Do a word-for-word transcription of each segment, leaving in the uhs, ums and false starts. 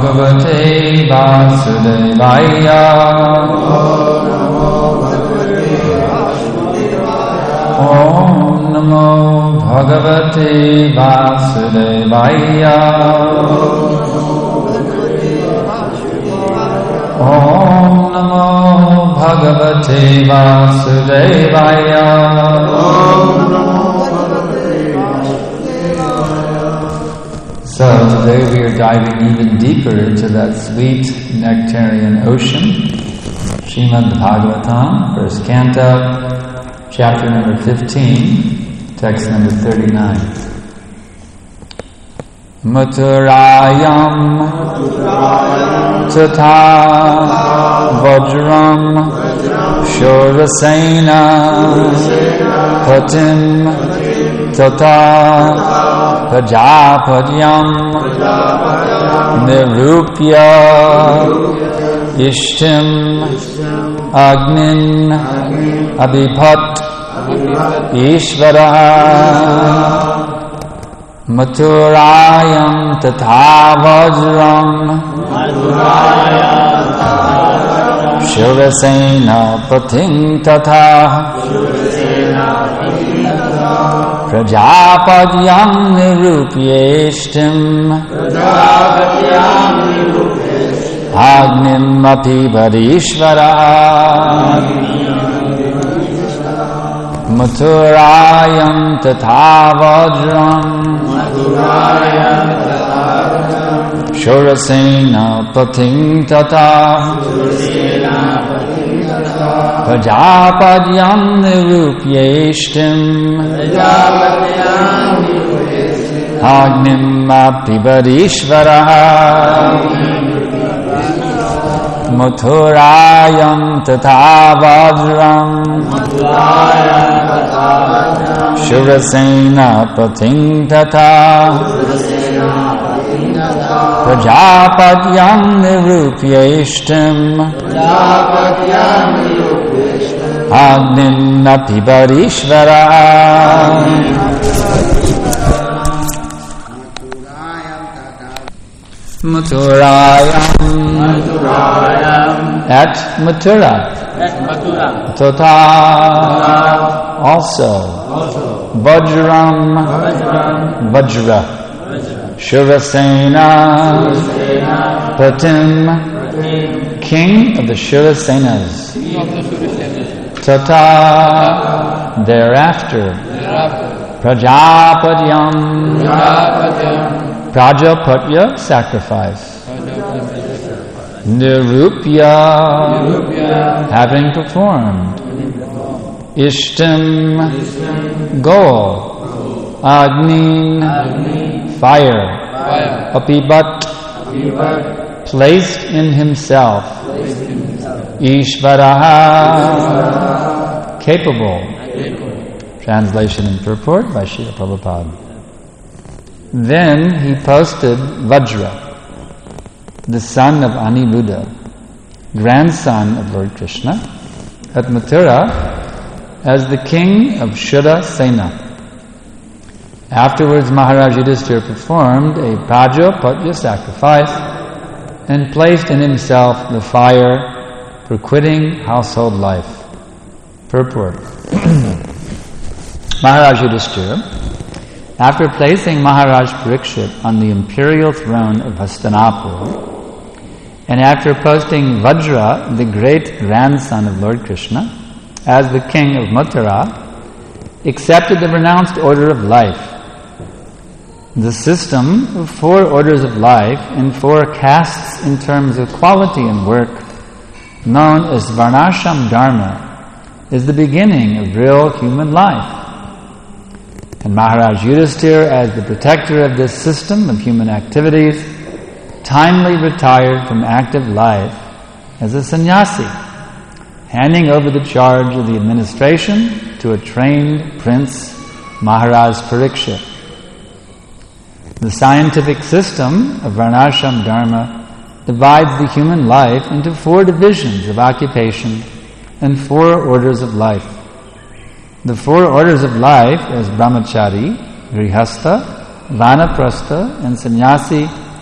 Bhagavate Vasudevaya. Om Namo Bhagavate Vasudevaya. Om Namo Bhagavate Vasudevaya. So today we are diving even deeper into that sweet nectarian ocean. Srimad Bhagavatam, first canto, chapter number fifteen, text number thirty-nine. Mathurayam Tatha Vajram Shurasena Patim Tatha Prajapatyam Nirupya Ishtim Agnin Abhipat Ishvara Mathurayam Tatha Vajram Shurasena Patim Tatha Prajapatyam Nirupyeshtim Agnim Abhivarishvara Mathurayam Tatha Vajram Shurasena Patim Tatha Prajapatyam Nirupyeshtim Agnim Abhivarishvara Mathurayam Tatha Vajram Shurasena Patim Tatha Prajapatyam Nirupyeshtim Agnim Abhivarishvara Mathurayam at Mathura Tatha also Vajram Vajra Shurasena Patim king of the Shurasenas Tatha thereafter Prajapatyam Prajapatya sacrifice Nirupya having performed Ishtim goal Agnin fire Apibat placed in himself Ishvaraha capable. Translation and purport by Srila Prabhupada. Then he posted Vajra, the son of Aniruddha, grandson of Lord Krishna, at Mathura as the king of Shurasena. Afterwards, Maharaj Yudhishthira performed a Prajapatya sacrifice and placed in himself the fire for quitting household life. Purport. Maharaj Yudhishthira, after placing Maharaj Parikshit on the imperial throne of Hastinapur, and after posting Vajra, the great grandson of Lord Krishna, as the king of Mathura, accepted the renounced order of life. The system of four orders of life and four castes in terms of quality and work, known as Varnashram Dharma, is the beginning of real human life. And Maharaj Yudhishthira, as the protector of this system of human activities, timely retired from active life as a sannyasi, handing over the charge of the administration to a trained prince, Maharaj Parikshit. The scientific system of Varnashram Dharma divides the human life into four divisions of occupation and four orders of life. The four orders of life as Brahmachari, Grihastha, Vanaprastha and Sannyasi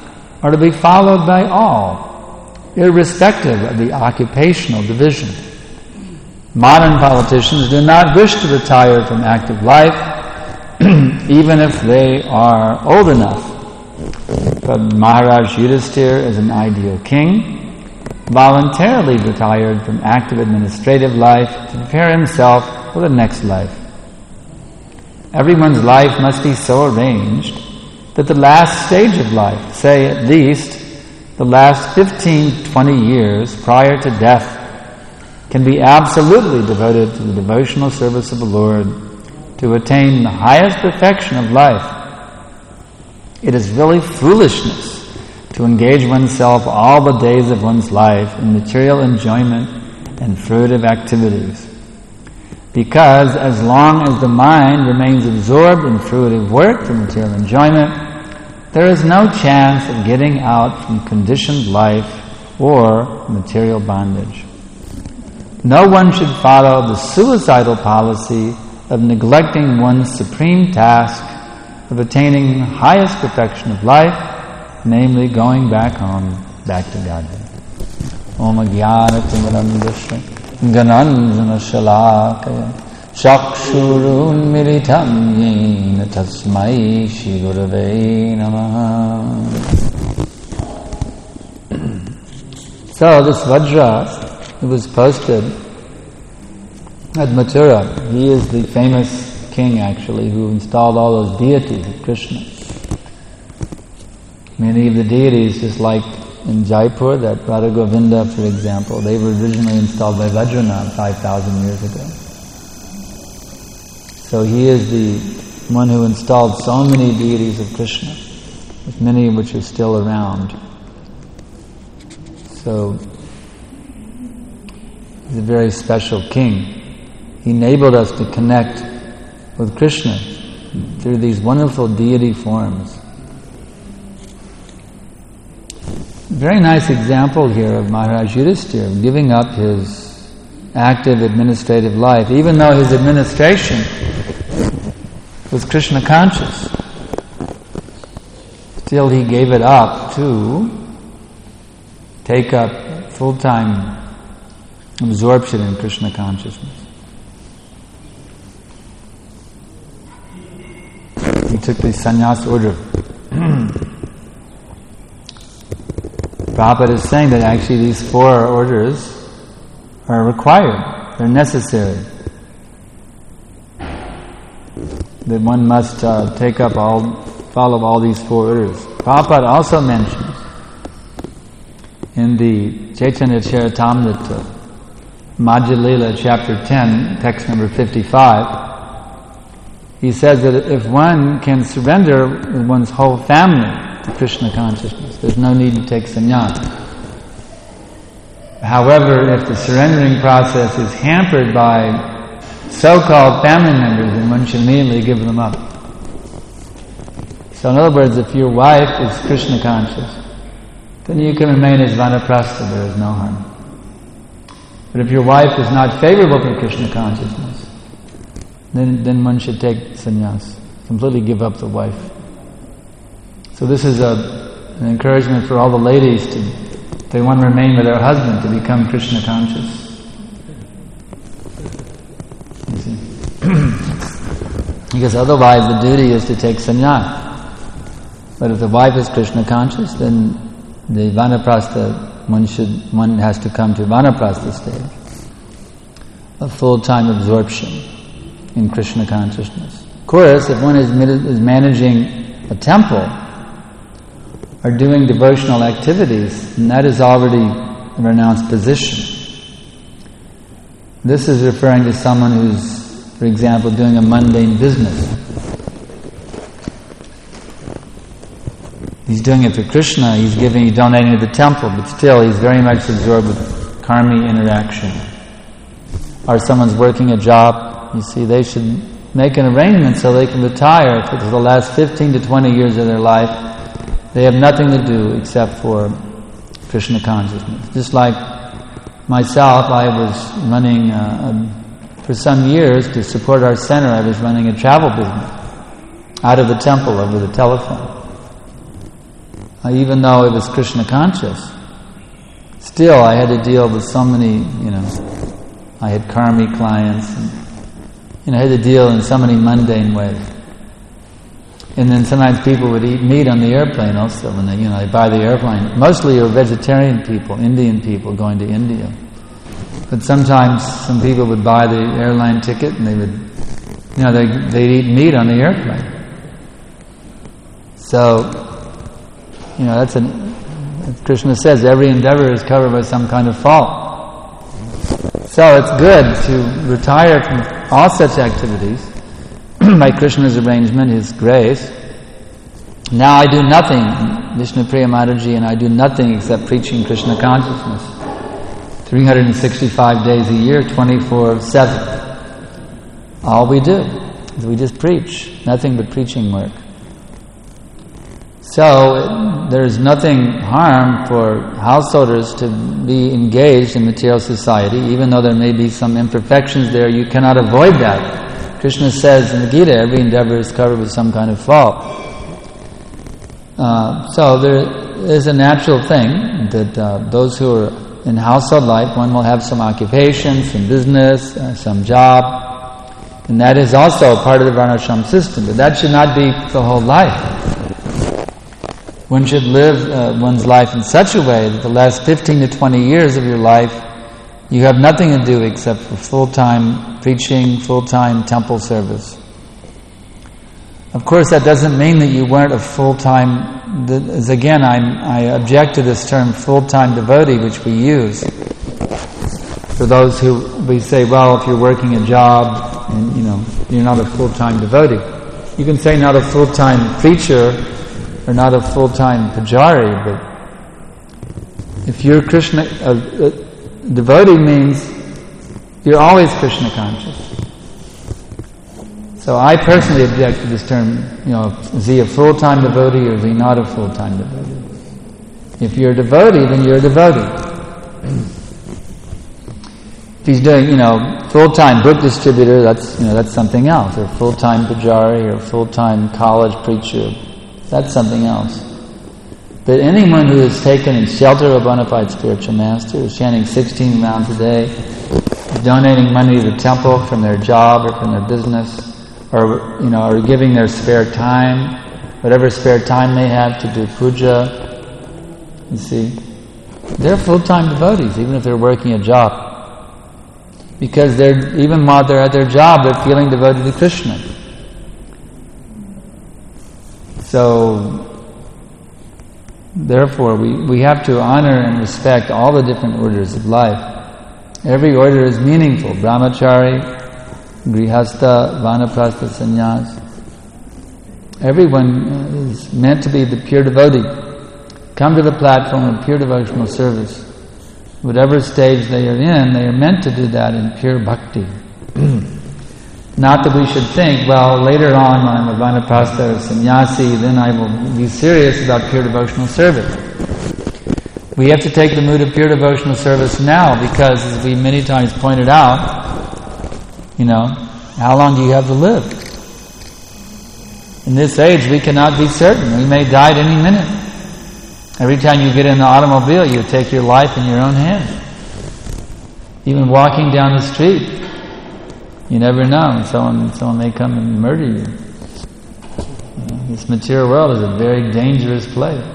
are to be followed by all, irrespective of the occupational division. Modern politicians do not wish to retire from active life, even if they are old enough. But Maharaj Yudhisthira, as an ideal king, voluntarily retired from active administrative life to prepare himself for the next life. Everyone's life must be so arranged that the last stage of life, say at least the last fifteen to twenty years prior to death, can be absolutely devoted to the devotional service of the Lord to attain the highest perfection of life. It is really foolishness to engage oneself all the days of one's life in material enjoyment and fruitive activities. Because as long as the mind remains absorbed in fruitive work and material enjoyment, there is no chance of getting out from conditioned life or material bondage. No one should follow the suicidal policy of neglecting one's supreme task of attaining the highest perfection of life, namely going back home, back to Godhead. Om Jnana Timirandasya Gananjana Shalakaya Chakshurun Militam Yena Tasmai Shri Gurave Namaha. So this Vajra, who was posted at Mathura, he is the famous king actually who installed all those deities of Krishna. Many of the deities, just like in Jaipur, that Radha Govinda, for example, they were originally installed by Vajranath five thousand years ago. So he is the one who installed so many deities of Krishna, with many of which are still around. So he's a very special king. He enabled us to connect with Krishna through these wonderful deity forms. Very nice example here of Maharaj Yudhisthira giving up his active administrative life, even though his administration was Krishna conscious. Still he gave it up to take up full-time absorption in Krishna consciousness. He took the sannyas order. Prabhupada is saying that actually these four orders are required, they're necessary. That one must uh, take up all, follow all these four orders. Prabhupada also mentions in the Chaitanya Charitamrita, Madhya Lila, chapter ten, text number fifty-five, he says that if one can surrender with one's whole family to Krishna consciousness, there's no need to take sannyas. However, if the surrendering process is hampered by so-called family members, then one should immediately give them up. So in other words, if your wife is Krishna conscious, then you can remain as vanaprastha, there is no harm. But if your wife is not favorable for Krishna consciousness, then, then one should take sannyas, completely give up the wife. So this is a, an encouragement for all the ladies to, if they want to remain with their husband, to become Krishna conscious. You see? Because otherwise the duty is to take sannyas. But if the wife is Krishna conscious, then the vanaprastha, one should, one has to come to vanaprastha stage, a full-time absorption in Krishna consciousness. Of course, if one is, is managing a temple or doing devotional activities, then that is already a renounced position. This is referring to someone who's, for example, doing a mundane business. He's doing it for Krishna, he's giving, he's donating to the temple, but still he's very much absorbed with karmi interaction. Or someone's working a job, you see, they should make an arrangement so they can retire for the last fifteen to twenty years of their life. They have nothing to do except for Krishna consciousness. Just like myself, I was running, uh, for some years to support our center, I was running a travel business out of the temple over the telephone. uh, even though it was Krishna conscious. Still, I had to deal with so many, you know, I had karmic clients, and, you know, I had to deal in so many mundane ways. And then sometimes people would eat meat on the airplane also when they, you know, they buy the airplane. Mostly are vegetarian people, Indian people going to India. But sometimes some people would buy the airline ticket and they would, you know, they, they'd eat meat on the airplane. So, you know, that's an, as Krishna says, every endeavor is covered by some kind of fault. So it's good to retire from all such activities by Krishna's arrangement, His grace. Now I do nothing, Vishnupriya Mataji, and I do nothing except preaching Krishna consciousness. three hundred sixty-five days a year, twenty-four seven. All we do is we just preach, nothing but preaching work. So there's nothing harm for householders to be engaged in material society, even though there may be some imperfections there. You cannot avoid that. Krishna says in the Gita, every endeavor is covered with some kind of fault. Uh, so there is a natural thing that uh, those who are in household life, one will have some occupation, some business, uh, some job, and that is also part of the Varnashram system. But that should not be the whole life. One should live uh, one's life in such a way that the last fifteen to twenty years of your life you have nothing to do except for full-time preaching, full-time temple service. Of course, that doesn't mean that you weren't a full-time... As again, I'm, I object to this term full-time devotee, which we use. For those who, we say, well, if you're working a job, and you know, you're not a full-time devotee. You can say not a full-time preacher, or not a full-time pujari, but if you're Krishna... Uh, uh, devotee means you're always Krishna conscious. So I personally object to this term, you know, is he a full-time devotee or is he not a full-time devotee? If you're a devotee, then you're a devotee. If he's doing, you know, full-time book distributor, that's, you know, that's something else. Or full-time pujari or full-time college preacher, that's something else. But anyone who is taken in shelter of a bona fide spiritual master, is chanting sixteen rounds a day, donating money to the temple from their job or from their business, or you know, or giving their spare time, whatever spare time they have to do puja, you see, they're full-time devotees, even if they're working a job. Because they're, even while they're at their job, they're feeling devoted to Krishna. So, therefore, we, we have to honor and respect all the different orders of life. Every order is meaningful. Brahmachari, Grihastha, Vanaprastha, Sannyas. Everyone is meant to be the pure devotee. Come to the platform of pure devotional service. Whatever stage they are in, they are meant to do that in pure bhakti. Not that we should think, well, later on when I'm a Vanaprastha or sannyasi, then I will be serious about pure devotional service. We have to take the mood of pure devotional service now because, as we many times pointed out, you know, how long do you have to live? In this age, we cannot be certain. We may die at any minute. Every time you get in the automobile, you take your life in your own hands. Even walking down the street, you never know. Someone, someone may come and murder you. You know, this material world is a very dangerous place.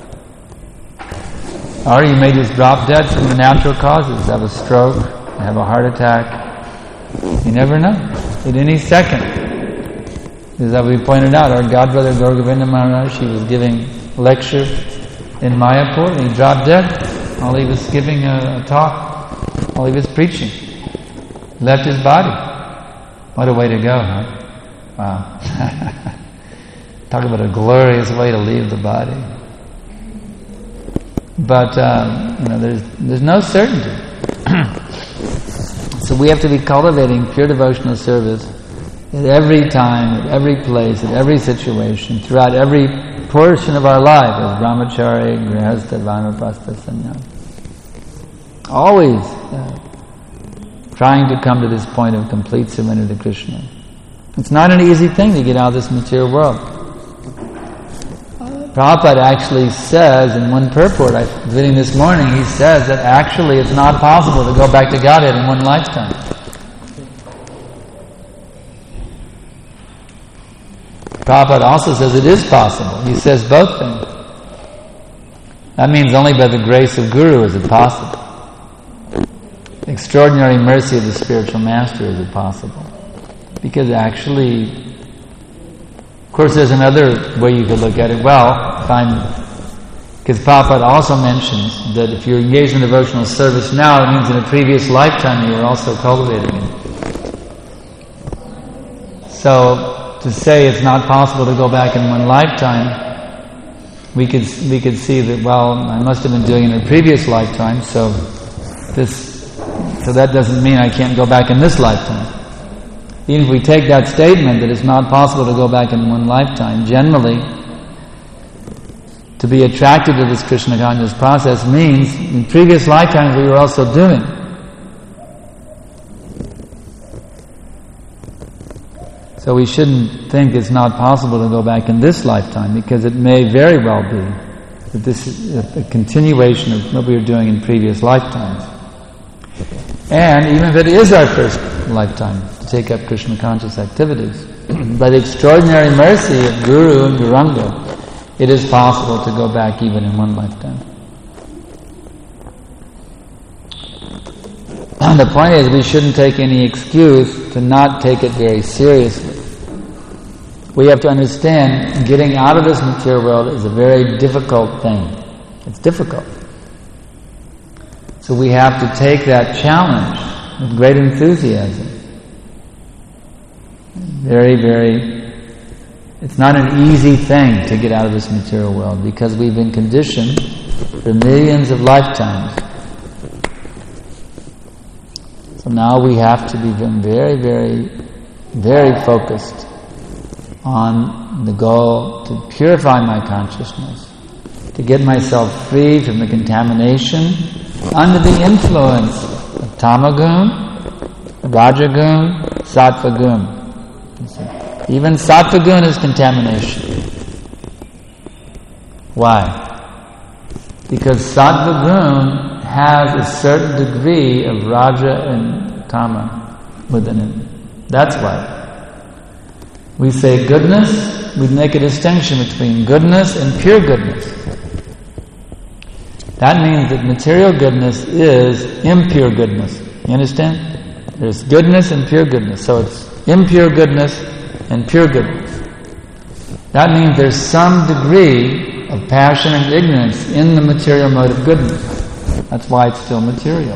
Or you may just drop dead from the natural causes, have a stroke, have a heart attack. You never know. At any second. As that we pointed out, our godbrother Gaur Govinda Maharaj, he was giving a lecture in Mayapur and he dropped dead while he was giving a, a talk, while he was preaching. Left his body. What a way to go, huh? Wow. Talk about a glorious way to leave the body. But, um, you know, there's, there's no certainty. So we have to be cultivating pure devotional service at every time, at every place, at every situation, throughout every portion of our life as brahmachari, grihastha, vanaprastha, sannyas. Always uh, trying to come to this point of complete surrender to Krishna. It's not an easy thing to get out of this material world. Prabhupada actually says in one purport, I was reading this morning, he says that actually it's not possible to go back to Godhead in one lifetime. Prabhupada also says it is possible. He says both things. That means only by the grace of Guru is it possible. The extraordinary mercy of the spiritual master is it possible. Because actually, of course there's another way you could look at it. Well, if I'm, because Prabhupada also mentions that if you're engaged in devotional service now, it means in a previous lifetime you were also cultivating it. So, to say it's not possible to go back in one lifetime, we could we could see that, well, I must have been doing it in a previous lifetime, so this so that doesn't mean I can't go back in this lifetime. Even if we take that statement that it's not possible to go back in one lifetime, generally, to be attracted to this Krishna consciousness process means in previous lifetimes we were also doing. So we shouldn't think it's not possible to go back in this lifetime, because it may very well be that this is a continuation of what we were doing in previous lifetimes. And even if it is our first lifetime to take up Krishna conscious activities, by the extraordinary mercy of Guru and Gauranga, it is possible to go back even in one lifetime. The point is, we shouldn't take any excuse to not take it very seriously. We have to understand getting out of this material world is a very difficult thing. It's difficult. So we have to take that challenge with great enthusiasm. Very, very... It's not an easy thing to get out of this material world, because we've been conditioned for millions of lifetimes. So now we have to become very, very, very focused on the goal to purify my consciousness, to get myself free from the contamination under the influence of Tamagun, Rajagun, Sattvagun. Even Sattvagun is contamination. Why? Because Sattvagun has a certain degree of Raja and Kama within it. That's why. We say goodness, we make a distinction between goodness and pure goodness. That means that material goodness is impure goodness. You understand? There's goodness and pure goodness. So it's impure goodness and pure goodness. That means there's some degree of passion and ignorance in the material mode of goodness. That's why it's still material.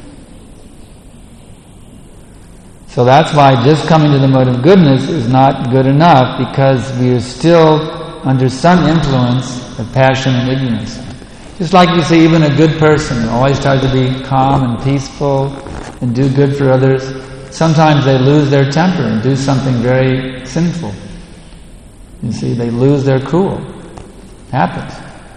So that's why just coming to the mode of goodness is not good enough, because we are still under some influence of passion and ignorance. Just like you see, even a good person always tries to be calm and peaceful and do good for others. Sometimes they lose their temper and do something very sinful. You see, they lose their cool. Happens.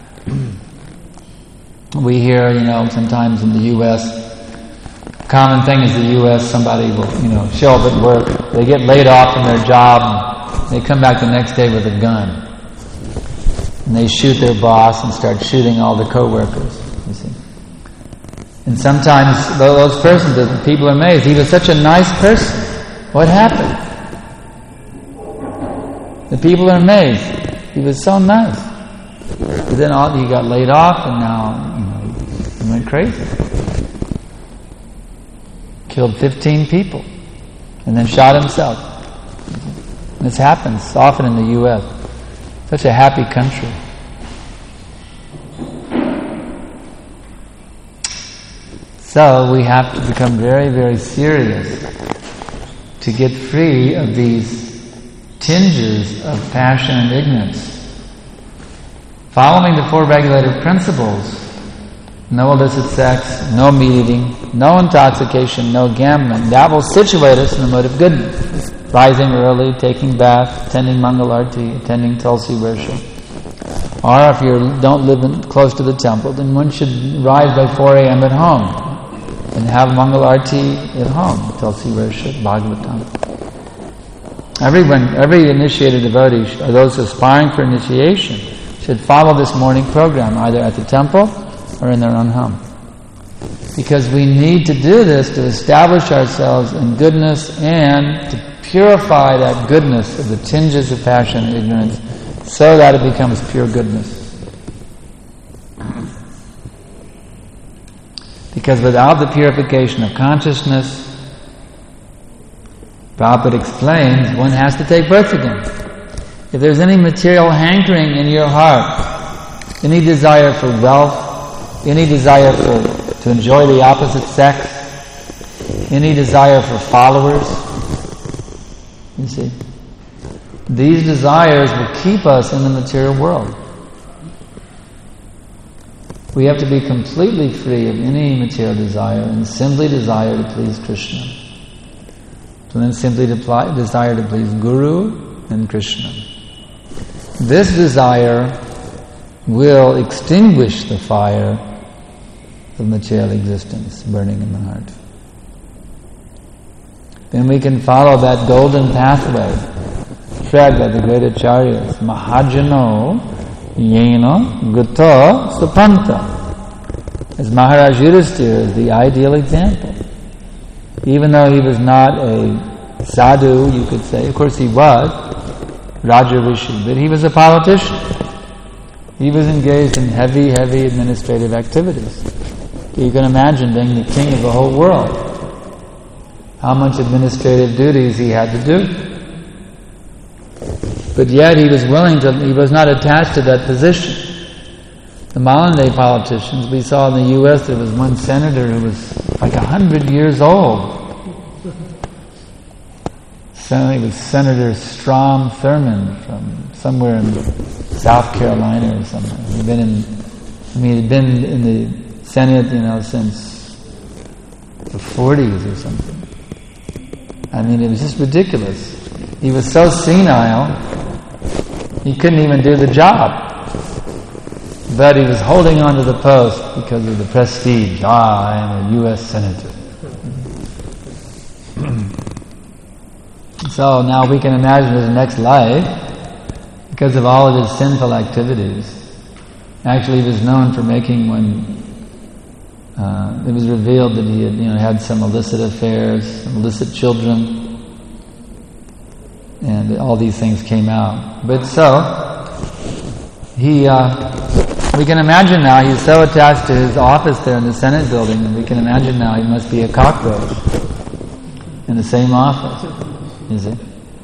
We hear, you know, sometimes in the U S, common thing is the U S, somebody will, you know, show up at work, they get laid off from their job, and they come back the next day with a gun. And they shoot their boss and start shooting all the co-workers, you see. And sometimes those persons, the people are amazed, he was such a nice person. What happened? The people are amazed. He was so nice. But then all, he got laid off, and now, you know, he went crazy. Killed fifteen people, and then shot himself. And this happens often in the U S. Such a happy country. So we have to become very, very serious to get free of these tinges of passion and ignorance. Following the four regulative principles, no illicit sex, no meat eating, no intoxication, no gambling, that will situate us in the mode of goodness. Rising early, taking bath, attending Mangal Arti, attending Tulsi worship. Or if you don't live in, close to the temple, then one should rise by four a.m. at home and have Mangal Arti at home, Tulsi worship, Bhagavatam. Everyone, every initiated devotee, or those aspiring for initiation, should follow this morning program, either at the temple or in their own home. Because we need to do this to establish ourselves in goodness and to purify that goodness of the tinges of passion and ignorance so that it becomes pure goodness. Because without the purification of consciousness, Prabhupada explains, one has to take birth again. If there's any material hankering in your heart, any desire for wealth, any desire for to enjoy the opposite sex, any desire for followers, you see, these desires will keep us in the material world. We have to be completely free of any material desire and simply desire to please Krishna. So then simply depli- desire to please Guru and Krishna. This desire will extinguish the fire of material existence burning in the heart. Then we can follow that golden pathway tread by the great acharyas. Mahajano yena gata sapanta. As Maharaj Yudhisthira is the ideal example. Even though he was not a sadhu, you could say, of course he was, Raja Rishi, but he was a politician. He was engaged in heavy, heavy administrative activities. You can imagine being the king of the whole world, how much administrative duties he had to do. But yet he was willing to, he was not attached to that position. The modern day politicians, we saw in the U S there was one senator who was like a hundred years old. He was Senator Strom Thurmond from somewhere in South Carolina or something. He'd been in, I mean, he'd been in the Senate, you know, since the forties or something. I mean, it was just ridiculous. He was so senile, he couldn't even do the job. But he was holding on to the post because of the prestige. Ah, I am a U S Senator. So now we can imagine his next life, because of all of his sinful activities. Actually, he was known for making when uh, it was revealed that he had, you know, had some illicit affairs, some illicit children, and all these things came out. But so he, uh, we can imagine now he's so attached to his office there in the Senate building, and we can imagine now he must be a cockroach in the same office. You see?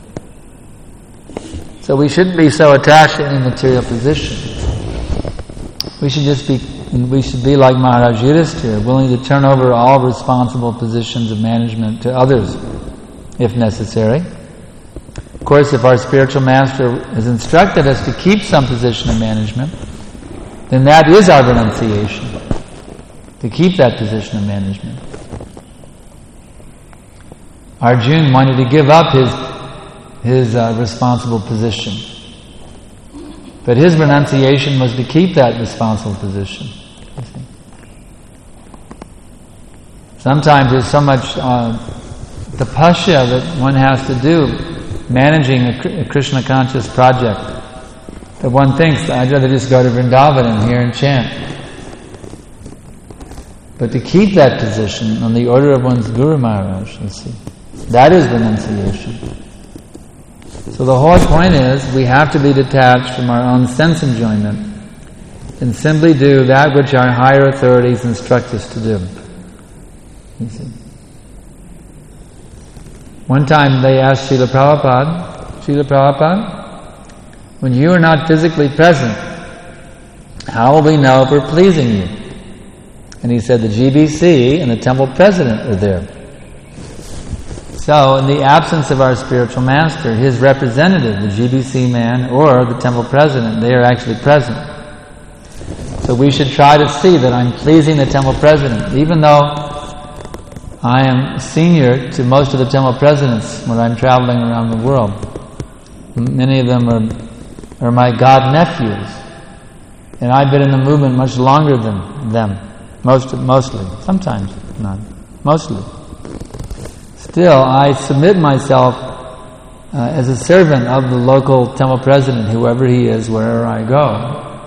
So we shouldn't be so attached to any material position. We should just be, we should be like Maharaj Yudhisthira, willing to turn over all responsible positions of management to others, if necessary. Of course, if our spiritual master has instructed us to keep some position of management, then that is our renunciation, to keep that position of management. Arjuna wanted to give up his his uh, responsible position, but his renunciation was to keep that responsible position. You see? Sometimes there's so much uh, tapasya that one has to do managing a, a Krishna conscious project that one thinks, I'd rather just go to Vrindavan and hear and chant. But to keep that position on the order of one's Guru Maharaj, you see, that is renunciation. So the whole point is, we have to be detached from our own sense enjoyment and simply do that which our higher authorities instruct us to do. You see. One time they asked Srila Prabhupada, Srila Prabhupada, when you are not physically present, how will we know if we're pleasing you? And he said the G B C and the temple president are there. So, in the absence of our spiritual master, his representative, the G B C man or the temple president, they are actually present. So we should try to see that I'm pleasing the temple president, even though I am senior to most of the temple presidents when I'm traveling around the world. Many of them are, are my god nephews, and I've been in the movement much longer than them, most mostly, sometimes not, mostly. Still, I submit myself uh, as a servant of the local temple president, whoever he is, wherever I go.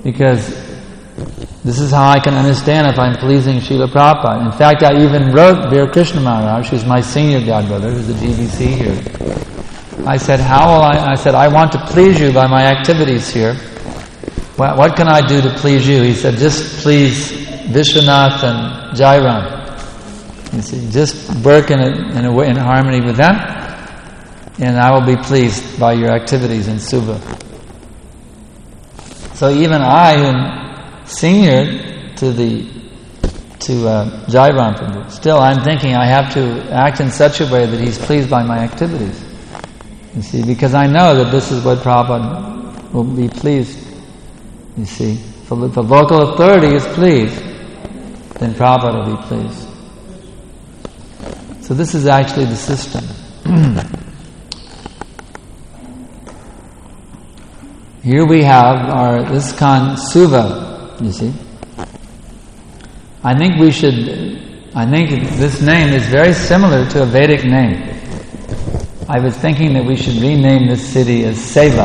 because this is how I can understand if I'm pleasing Srila Prabhupada. In fact, I even wrote Veer Krishna Maharaj, who's my senior godbrother, who's the G B C here. I said, how will I, I said, I want to please you by my activities here. What, what can I do to please you? He said, just please Vishwanath and Jairam. You see, just work in a, in a way, in harmony with them, and I will be pleased by your activities in Suva. So even I, who senior to the to uh, Jairam Prabhu, still I'm thinking I have to act in such a way that he's pleased by my activities. You see, because I know that this is what Prabhupada will be pleased. You see, so if the local authority is pleased, then Prabhupada will be pleased. So this is actually the system. Here we have our ISKCON Suva. You see, I think we should. I think this name is very similar to a Vedic name. I was thinking that we should rename this city as Seva,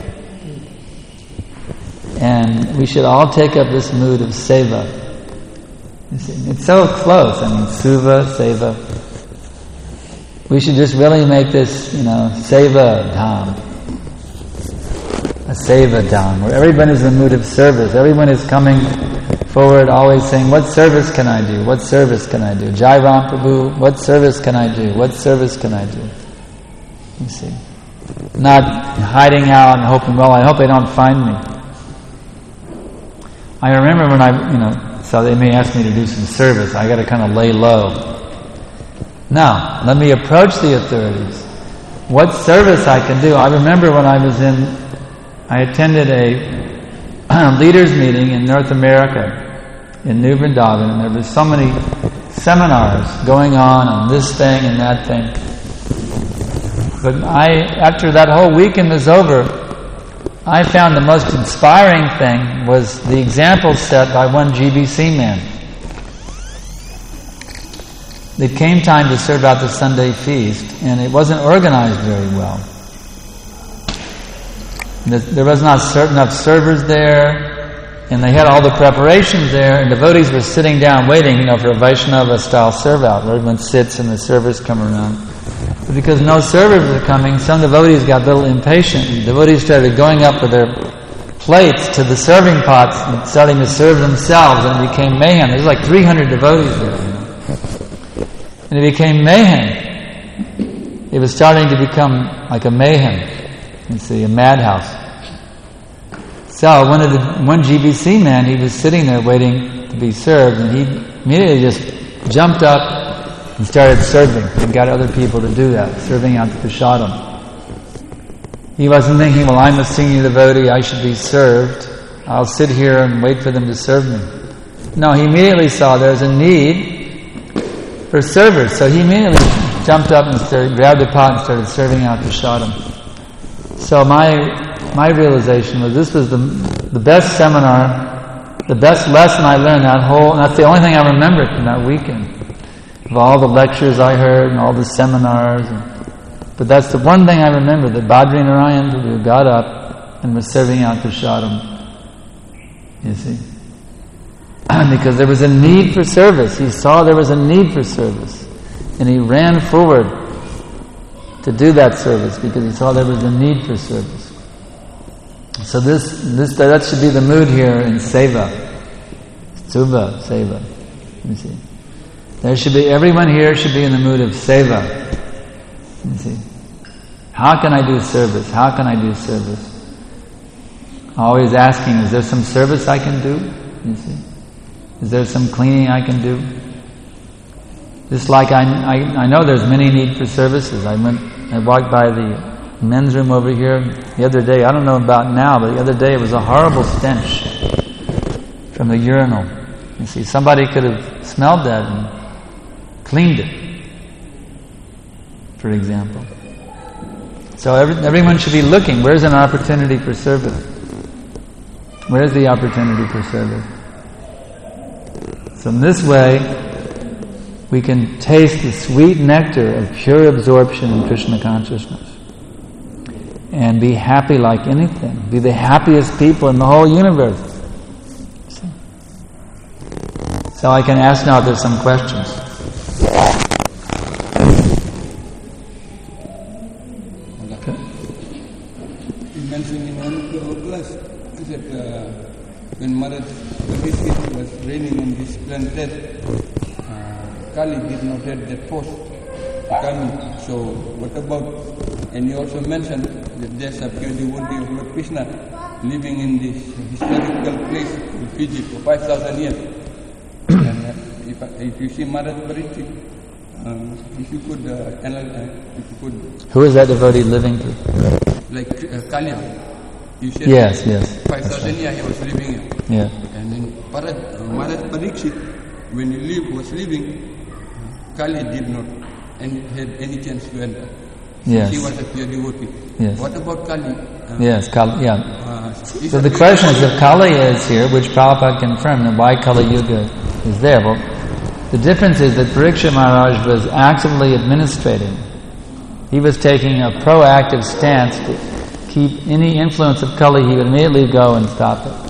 and we should all take up this mood of Seva. You see, it's so close. I mean, Suva, Seva. We should just really make this, you know, Seva Dham. A Seva Dham, where everyone is in the mood of service. Everyone is coming forward, always saying, what service can I do? What service can I do? Jairam Prabhu, what service can I do? What service can I do? You see. Not hiding out and hoping, well, I hope they don't find me. I remember when I, you know, so they may ask me to do some service, I got to kind of lay low. Now, let me approach the authorities. What service I can do? I remember when I was in I attended a leaders meeting in North America, in New Vrindavan, and there were so many seminars going on on this thing and that thing. But I, after that whole weekend was over, I found the most inspiring thing was the example set by one G B C man. It came time to serve out the Sunday feast, and it wasn't organized very well. There was not enough servers there, and they had all the preparations there, and devotees were sitting down waiting, you know, for a Vaishnava-style serve-out, where everyone sits and the servers come around. But because no servers were coming, some devotees got a little impatient. The devotees started going up with their plates to the serving pots and starting to serve themselves, and it became mayhem. There was like three hundred devotees there, you know. And it became mayhem. It was starting to become like a mayhem. You see, a madhouse. So one of the one G B C man, he was sitting there waiting to be served, and he immediately just jumped up and started serving, and got other people to do that, serving out the prasadam. He wasn't thinking, well, I'm a senior devotee, I should be served. I'll sit here and wait for them to serve me. No, he immediately saw there's a need for servers, so he immediately jumped up and started, grabbed a pot and started serving out prasadam. So my my realization was this was the the best seminar, the best lesson I learned that whole, and that's the only thing I remember from that weekend. Of all the lectures I heard and all the seminars. And, but that's the one thing I remember, that Badri Narayan Prabhu got up and was serving out prasadam. You see? Because there was a need for service. He saw there was a need for service. And he ran forward to do that service because he saw there was a need for service. So this, this that should be the mood here in Seva. Suva, Seva. You see. There should be, everyone here should be in the mood of Seva. You see. How can I do service? How can I do service? Always asking, is there some service I can do? You see. Is there some cleaning I can do? Just like I, I, I know there's many need for services. I went, I walked by the men's room over here the other day. I don't know about now, but the other day it was a horrible stench from the urinal. You see, somebody could have smelled that and cleaned it, for example. So every, everyone should be looking. Where's an opportunity for service? Where's the opportunity for service? So in this way, we can taste the sweet nectar of pure absorption in Krishna consciousness and be happy like anything. Be the happiest people in the whole universe. So I can ask now if there's some questions. Okay. You mentioned in one of your class that uh, when Maharaj Parikshit was reigning on this planet, uh, Kali did not have that force to come in. So what about, and you also mentioned that there's a pure devotee of Lord Krishna living in this historical place in Fiji for five thousand years. And uh, if, if you see Maharaj Parikshit, um, if you could, uh, analyze, if you could... Who is that devotee living to? Like uh, Kalya. You said yes, yes. five thousand years he was living here. Yeah. And then Maharaj uh, Maharaj Parikshit, when he live, was living, Kali did not and had any chance to enter. Yes. He was a pure devotee. Yes. What about Kali? Uh, yes, Kali, yeah. Uh, so the question is, if Kali is here, which Prabhupada confirmed, then why Kali Yuga is there? Well, the difference is that Parikshit Maharaj was actively administrating. He was taking a proactive stance to keep any influence of Kali. He would immediately go and stop it.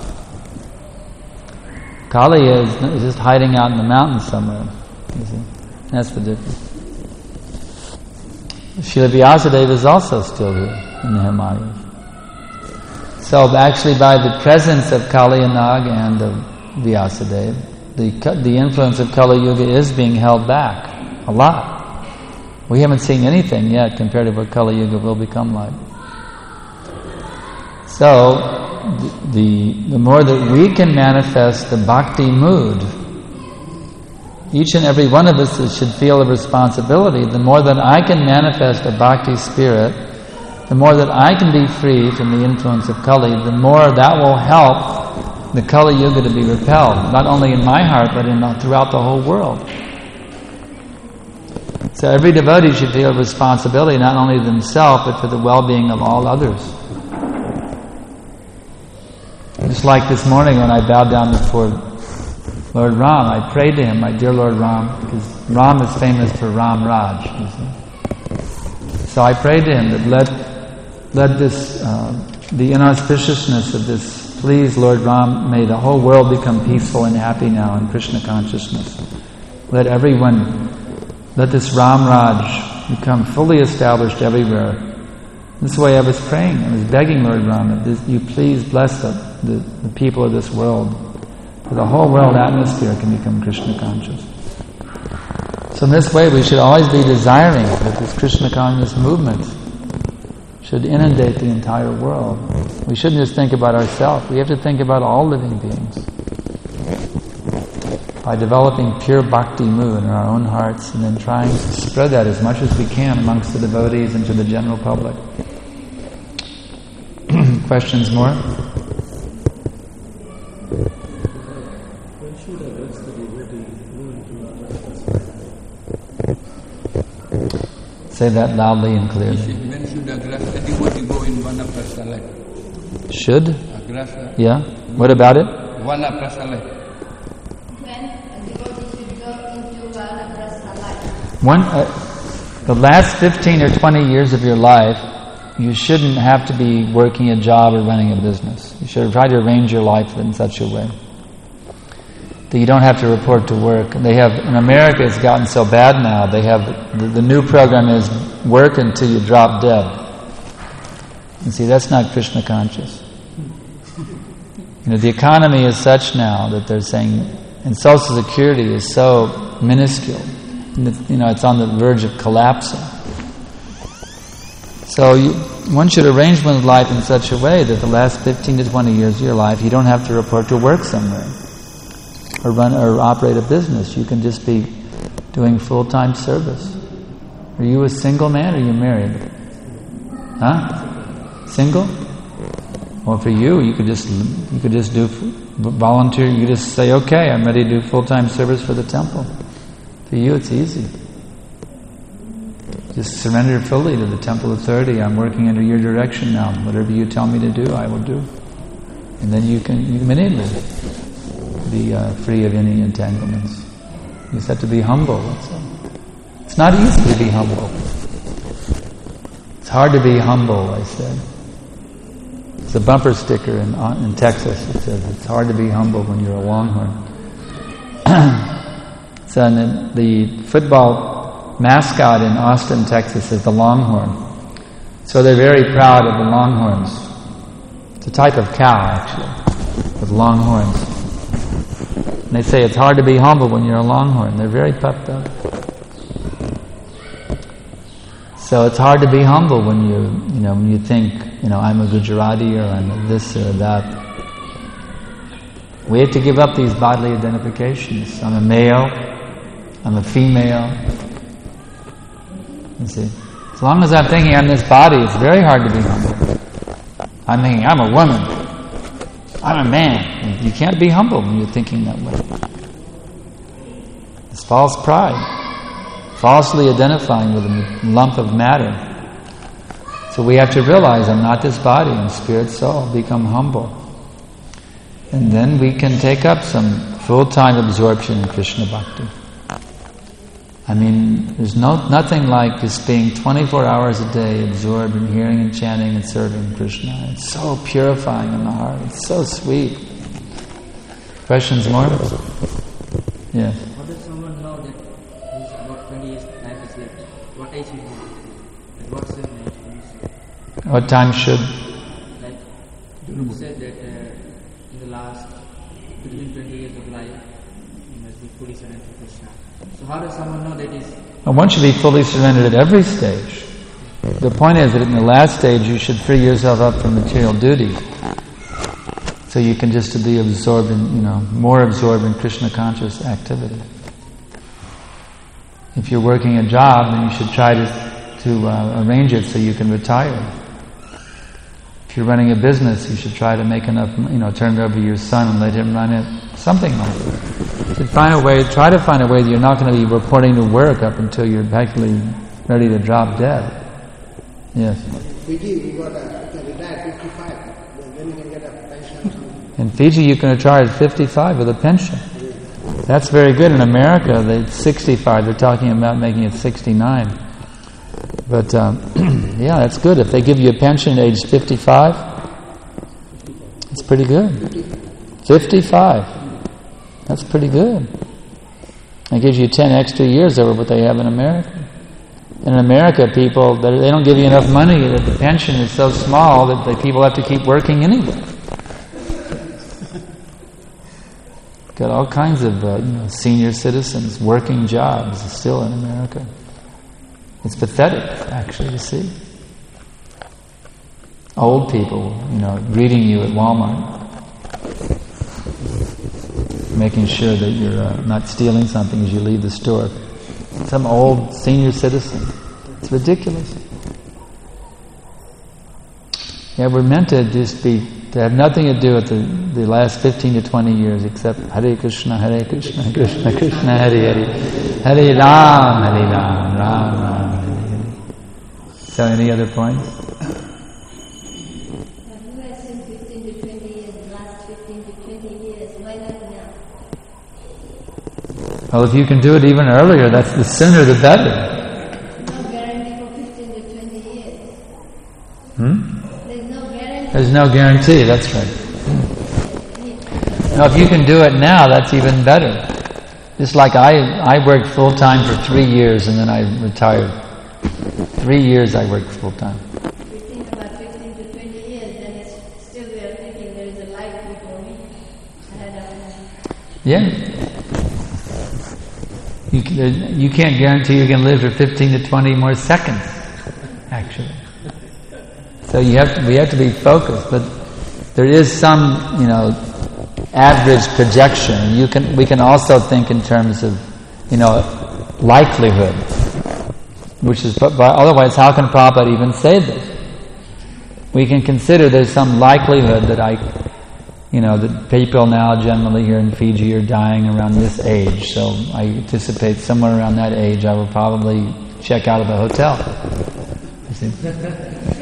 Kali is, is just hiding out in the mountains somewhere. You see? That's the difference. Srila Vyasadeva is also still here in the Himalayas. So actually by the presence of Kali and Nag and of Vyasadeva, the, the influence of Kali Yuga is being held back a lot. We haven't seen anything yet compared to what Kali Yuga will become like. So the, the, the more that we can manifest the bhakti mood, each and every one of us should feel a responsibility. The more that I can manifest a bhakti spirit, the more that I can be free from the influence of Kali, the more that will help the Kali Yuga to be repelled, not only in my heart, but in throughout the whole world. So every devotee should feel a responsibility, not only to themselves, but for the well-being of all others. Just like this morning when I bowed down before Lord Ram, I prayed to him, my dear Lord Ram, because Ram is famous for Ram Raj, you see. So I prayed to him that let, let this, uh, the inauspiciousness of this, please Lord Ram, may the whole world become peaceful and happy now in Krishna consciousness. Let everyone, let this Ram Raj become fully established everywhere. This is the way I was praying. I was begging Lord Ram that this, you please bless the, the, the people of this world, for the whole world atmosphere can become Krishna conscious. So in this way we should always be desiring that this Krishna conscious movement should inundate the entire world. We shouldn't just think about ourselves, we have to think about all living beings. By developing pure bhakti mood in our own hearts and then trying to spread that as much as we can amongst the devotees and to the general public. Questions more? Say that loudly and clearly. When should Agrasa devotee go in Vanaprastha life? Should? Agrasa. Yeah. What about it? Vanaprastha life. When a devotee should go into Vanaprastha life? One, uh, the last fifteen or twenty years of your life, you shouldn't have to be working a job or running a business. You should try to arrange your life in such a way that you don't have to report to work. They have, in America it's gotten so bad now, they have, the, the new program is work until you drop dead. And see, that's not Krishna conscious. You know, the economy is such now that they're saying, and Social Security is so minuscule, you know, it's on the verge of collapsing. So you, one should arrange one's life in such a way that the last fifteen to twenty years of your life, you don't have to report to work somewhere or run or operate a business. You can just be doing full-time service. Are you a single man or are you married? Huh? Single? Well, for you, you could just you could just do volunteer. You just say, "Okay, I'm ready to do full-time service for the temple." For you, it's easy. Just surrender fully to the temple authority. I'm working under your direction now. Whatever you tell me to do, I will do. And then you can you can immediately be uh, free of any entanglements. You just have to be humble. That's all. It's not easy to be humble. It's hard to be humble, I said. It's a bumper sticker in, in Texas. It says, it's hard to be humble when you're a Longhorn. So the, the football mascot in Austin, Texas is the Longhorn. So they're very proud of the Longhorns. It's a type of cow, actually, with long horns. And they say it's hard to be humble when you're a Longhorn. They're very puffed up. So it's hard to be humble when you, you know, when you think, you know, I'm a Gujarati or I'm a this or that. We have to give up these bodily identifications. I'm a male, I'm a female. You see, as long as I'm thinking I'm this body, it's very hard to be humble. I'm thinking I'm a woman, I'm a man. You can't be humble when you're thinking that way. It's false pride, falsely identifying with a lump of matter. So we have to realize I'm not this body, I'm spirit, soul. Become humble. And then we can take up some full-time absorption in Krishna Bhakti. I mean, there's no nothing like just being twenty-four hours a day absorbed in hearing and chanting and serving Krishna. It's so purifying in the heart. It's so sweet. Questions more? Yeah. How does someone know that he's about twenty years life is left? What age is he? And what's the age? What time should? Like, you said that uh, in the last between twenty years of life, you must be fully surrendered to Krishna. So how does someone know that is? Well, one should be fully surrendered at every stage. The point is that in the last stage you should free yourself up from material duty. So you can just be absorbed in, you know, more absorbed in Krishna conscious activity. If you're working a job, then you should try to, to uh, arrange it so you can retire. If you're running a business, you should try to make enough, you know, turn it over to your son and let him run it. Something like that. You should find a way, try to find a way that you're not going to be reporting to work up until you're actually ready to drop dead. Yes. Fiji, we got a, you can retire at fifty-five, then you can get a pension. In Fiji, you can retire at fifty-five with a pension. That's very good. In America, they sixty-five. They're talking about making it sixty-nine. But um, yeah, that's good. If they give you a pension at age fifty-five, it's pretty good. fifty-five. That's pretty good. It gives you ten extra years over what they have in America. And in America, people, they don't give you enough money, that the pension is so small that the people have to keep working anyway. Got all kinds of uh, you know, senior citizens working jobs still in America. It's pathetic, actually, to see. Old people, you know, greeting you at Walmart, making sure that you're uh, not stealing something as you leave the store. Some old senior citizen. It's ridiculous. Yeah, we're meant to just be, to have nothing to do with the, the last fifteen to twenty years except Hare Krishna, Hare Krishna, Krishna Krishna, Hare Hare, Hare Ram, Hare Ram, Ram Ram, Hare Hare. So any other points? Well, if you can do it even earlier, that's the sooner the better. No guarantee for fifteen to twenty years. Hmm? There's no guarantee. There's no guarantee, that's right. Hmm. Now, if you can do it now, that's even better. Just like I, I worked full-time for three years and then I retired. Three years I worked full-time. If we think about fifteen to twenty years, then it's still we are thinking there is a life before me. Ahead of me. Yeah. You, can, you can't guarantee you can live for fifteen to twenty more seconds, actually. So you have to, we have to be focused, but there is some, you know, average projection. You can, we can also think in terms of, you know, likelihood, which is, but otherwise how can Prabhupada even say this? We can consider there's some likelihood that I, you know, that people now generally here in Fiji are dying around this age, so I anticipate somewhere around that age I will probably check out of the hotel. You see?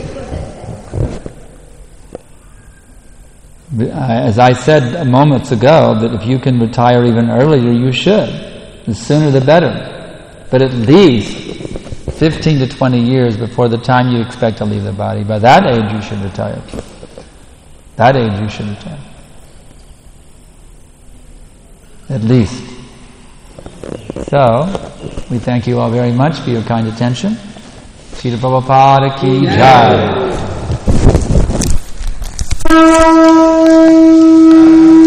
As I said moments ago, that if you can retire even earlier, you should. The sooner the better. But at least fifteen to twenty years before the time you expect to leave the body. By that age you should retire. That age you should retire. At least. So, we thank you all very much for your kind attention. Srila Prabhupada ki jai.